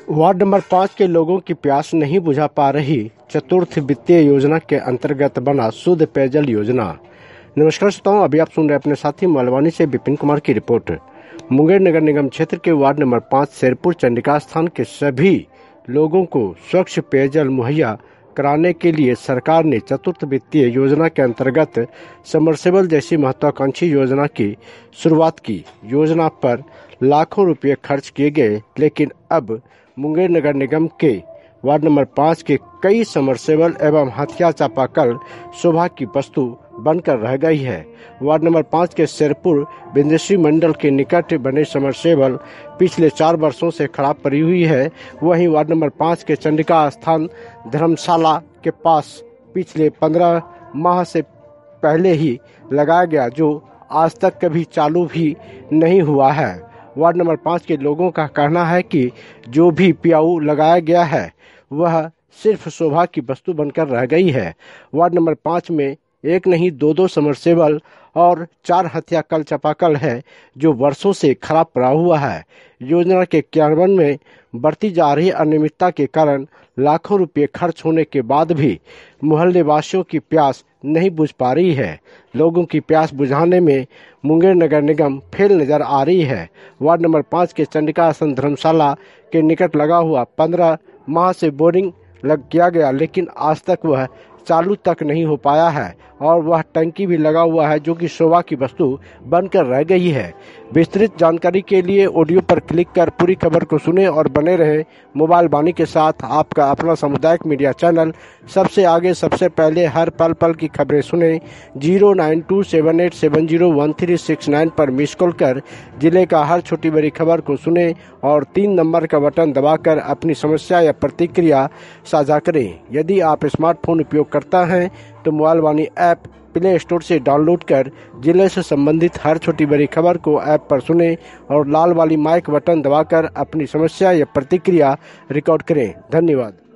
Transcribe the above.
Ward number 5 के लोगों की प्यास नहीं बुझा पा रही चतुर्थ वित्तीय योजना के अंतर्गत बना शुद्ध पेयजल योजना। नमस्कार श्रोताओं, अभी आप सुन रहे अपने साथी मलवानी से विपिन कुमार की रिपोर्ट। मुंगेर नगर निगम क्षेत्र के वार्ड नंबर 5 शेरपुर चंडिका स्थान के सभी लोगों को स्वच्छ पेयजल मुहैया कराने के लिए सरकार ने चतुर्थ वित्तीय योजना के अंतर्गत समरसेबल जैसी महत्वाकांक्षी योजना की शुरुआत की। योजना पर लाखों रुपए खर्च किए गए, लेकिन अब मुंगेर नगर निगम के वार्ड नंबर 5 के कई समरसेबल एवं हथिया चापाकल शोभा की वस्तु बनकर रह गई है। वार्ड नंबर 5 के शेरपुर बिंदेश्वरी मंडल के निकट बने समरसेबल पिछले 4 वर्षों से खराब पड़ी हुई है। वहीं वार्ड नंबर 5 के चंडिका स्थान धर्मशाला के पास पिछले 15 माह से पहले ही लगाया गया, जो आज तक कभी चालू भी नहीं हुआ है। वार्ड नंबर 5 के लोगों का कहना है कि जो भी पियाऊ लगाया गया है वह सिर्फ शोभा की वस्तु बनकर रह गई है। वार्ड नंबर 5 में एक नहीं 2 समरसेबल और 4 हथिया कल चापाकल है, जो वर्षों से खराब पड़ा हुआ है। योजना के क्रियान्वयन में बढ़ती जा रही अनियमितता के कारण लाखों रुपए खर्च होने के बाद भी मोहल्ले वासियों की प्यास नहीं बुझ पा रही है। लोगों की प्यास बुझाने में मुंगेर नगर निगम फेल नजर आ रही है। वार्ड नंबर 5 के चंडिका आसन धर्मशाला के निकट लगा हुआ 15 माह से बोरिंग किया गया, लेकिन आज तक वह चालू तक नहीं हो पाया है और वह टंकी भी लगा हुआ है, जो कि शोभा की वस्तु बनकर रह गई है। विस्तृत जानकारी के लिए ऑडियो पर क्लिक कर पूरी खबर को सुने और बने रहे मोबाइल वाणी के साथ। आपका अपना सामुदायिक मीडिया चैनल सबसे आगे सबसे पहले हर पल पल की खबरें सुने। 09278701369 पर मिस कॉल कर जिले का हर छोटी बड़ी खबर को सुने और 3 नंबर का बटन दबाकर अपनी समस्या या प्रतिक्रिया साझा करें। यदि आप स्मार्टफोन उपयोग करता हैं तो mobile Vani app play store से डाउनलोड कर जिले से संबंधित हर छोटी बड़ी खबर को ऐप पर सुने और लाल वाली माइक बटन दबाकर अपनी समस्या या प्रतिक्रिया रिकॉर्ड करें। धन्यवाद।